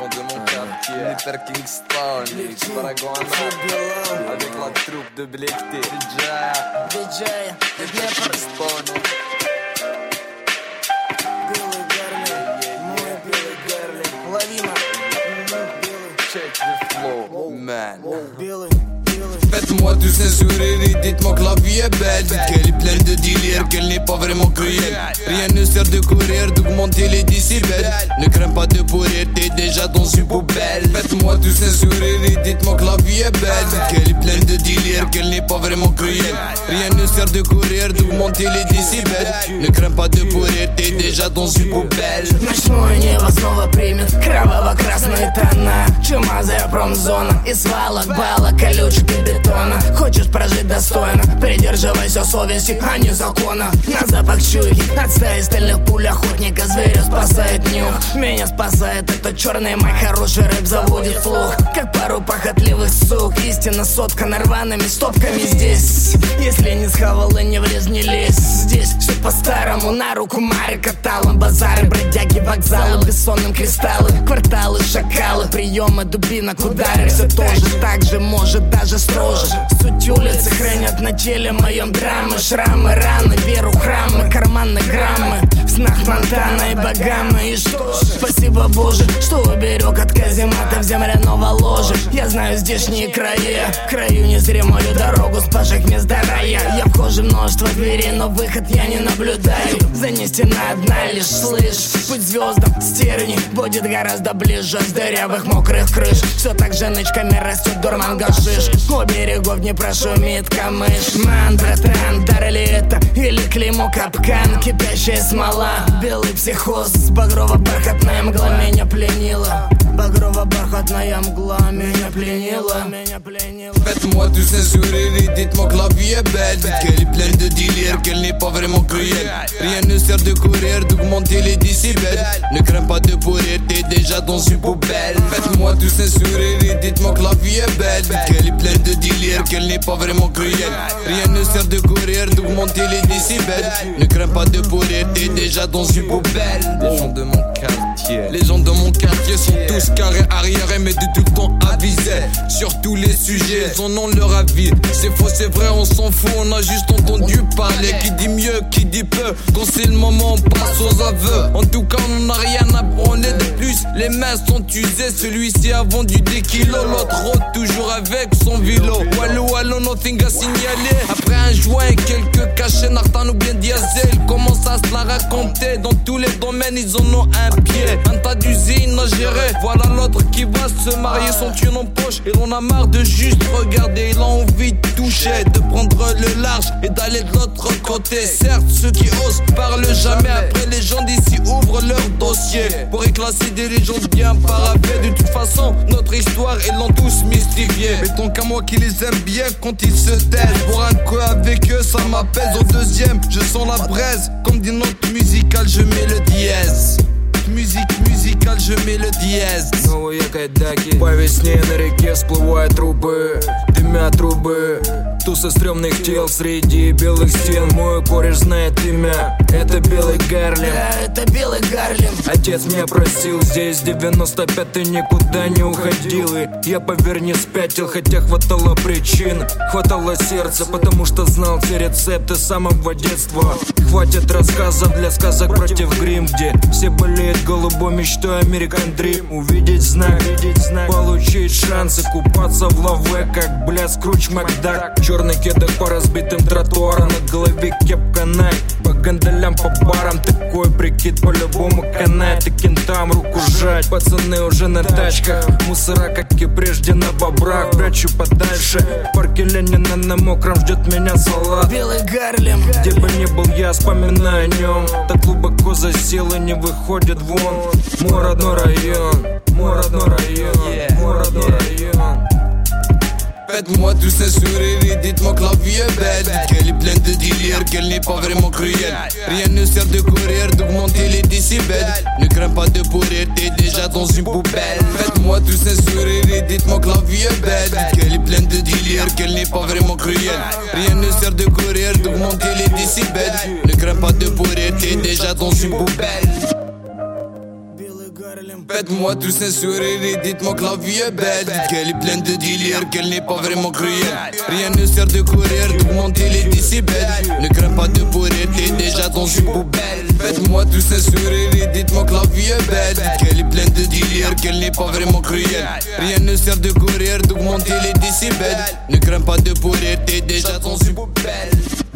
gens de mon quartier, Hyper Kingston, Paraguana, avec la troupe de Blecté, DJ, Stono. Белый Гарлем, мой белый Гарлем, лови Check the flow, man. белый. Faites-moi tous un sourire et dites-moi que la vie est belle. Dites qu'elle est pleine de délire, qu'elle n'est pas vraiment cruelle. Rien ne sert de courir, d'augmenter les décibels. Ne crains pas de pourrir, t'es déjà dans une poubelle. Faites-moi tous un sourire et dites-moi que la vie est belle. Dites qu'elle est pleine de délire, qu'elle n'est pas vraiment cruelle. Rien ne sert de courir, d'augmenter les décibels. Ne crains pas de pourrir, t'es déjà dans une poubelle. Ночное небо снова примет кроваво-красные тона. Чумазая промзона и свалок, балок, колючек и бетона. Хочешь прожить достойно, придерживайся совести, а не закона. На запах чуйки, от стаи стальных пуль охотника зверя спасает нюх. Меня спасает этот черный май, хороший рэп заводит слух. Как пару похотливых сук, истинно соткана рваными стопками здесь. Если не схавал и не влез, не лезь. Здесь все по-старому, на руку Мари каталом. Базары, бродяги, вокзалы, бессонным кристаллы. Кварталы, шакалы, приемы дубинок, удары. Все тоже так же, может даже строже. Суть улицы хранят на теле моем драмы. Шрамы, раны, веру, храмы, карманы, граммы. В снах Монтана и Багамы. И что ж, спасибо Боже, что уберег от каземата в земляного ложа. Я знаю здешние края, краю незримую дорогу с пашек мест до рая. Я вхожу в множество дверей, но выход я не наблюдаю. Занесена одна лишь, слышь. Путь звездам, стерни будет гораздо ближе. С дырявых мокрых крыш все так же нычками растет дурман гашиш. У берегов не прошумит камыш. Ман, братан, дар ли это или клеймо капкан? Кипящая смола, белый психоз. Багрово-бархатная мгла меня пленила. Багрово-бархатная мгла меня пленила. Faites-moi tous un sourire et dites-moi que la vie est belle. Dites qu'elle est pleine de délire, qu'elle n'est pas vraiment cruelle. Rien ne sert de courir, d'augmenter les décibels. Ne crains pas de pourrir, t'es déjà dans une poubelle. Faites-moi tous un sourire et dites-moi que la vie est belle. Dites qu'elle est pleine de délire, qu'elle n'est pas vraiment cruelle. Rien ne sert de courir, d'augmenter les décibels. Ne crains pas de pourrir, t'es déjà dans une poubelle. Les gens de mon quartier, les gens de mon quartier sont tous carrés arriérés, mais de tout le temps avisés sur tous les sujets. Ils en ont leur avis. C'est faux, c'est vrai, on s'en fout. On a juste entendu parler. Qui dit mieux, qui dit peu. Quand c'est le moment, on passe aux aveux. En tout cas, on n'a rien à branler de plus. Les mains sont usées. Celui-ci a vendu des kilos. L'autre rôde toujours avec son vélo. Wallo, nothing à signaler. Après un joint et quelques cachets, Nartan ou bien Diesel commence à se la raconter. Dans tous les domaines, ils en ont un pied. Un tas d'usines à gérer. Voilà l'autre qui va se marier, son thune en poche. Et l'on a marre de juste regarder. Il a envie de toucher, de prendre le large et d'aller de l'autre côté. Certes, ceux qui osent parlent jamais. Après, les gens d'ici ouvrent leur dossier pour y classer des légendes bien paravées. De toute façon, notre histoire, ils l'ont tous mystifié. Mais tant qu'à moi qui les aime bien quand ils se taisent. Pour un coup avec eux, ça m'apaise. Au deuxième, je sens la braise. Comme des notes musicales, je mets le dièse. Musique musicale, je mets le dièse. Новые кайдаки, по весне на реке всплывают трубы, дымят трубы. Туса стрёмных тел среди белых стен. Мой кореш знает имя, это Белый Гарлем. Да, это Белый Гарлем. Отец меня просил, здесь 95-й никуда не уходил. И я, поверь, не спятил, хотя хватало причин. Хватало сердца, потому что знал все рецепты с самого детства. Хватит рассказов для сказок против грим, где все болеют голубой мечтой American Dream. Увидеть знак, получить шансы, купаться в лаве, как, бля, Скрудж Макдак. Черный кедок по разбитым тротуарам, на голове кепка Nike. По гандалям, по барам, такой прикид по-любому канает. И кентам руку жать, пацаны уже на тачках. Мусора, как и прежде, на бобрах. Прячу подальше, в парке Ленина на мокром ждет меня салат. Белый Гарлем. Где бы ни был я, вспоминаю о нем. Так глубоко засел и не выходит вон. Мой родной район, мой родной район, мой родной район. Faites-moi tous un sourire et dites-moi que la vie est belle. Dites qu'elle est pleine de délire, qu'elle n'est pas vraiment cruelle. Rien ne sert de courir, d'augmenter les décibels. Ne crains pas de pourrir, t'es déjà dans une poubelle. Faites-moi tous un sourire et dites-moi que la vie est belle. Dites qu'elle est pleine de délire, qu'elle n'est pas vraiment cruelle. Rien ne sert de courir, d'augmenter les décibels. Ne crains pas de pourrir, t'es déjà dans une poubelle. Faites-moi tous un sourire et dites-moi que la vie est belle. Dites qu'elle est pleine de délire, qu'elle n'est pas vraiment cruelle. Rien ne sert de courir, d'augmenter les décibels. Ne crains pas de pourrir, t'es déjà dans une poubelle. Faites-moi tous un sourire et dites-moi que la vie est belle. Dites qu'elle est pleine de délire, qu'elle n'est pas vraiment cruelle. Rien ne sert de courir, d'augmenter les décibels. Ne crains pas de pourrir, t'es déjà dans une poubelle.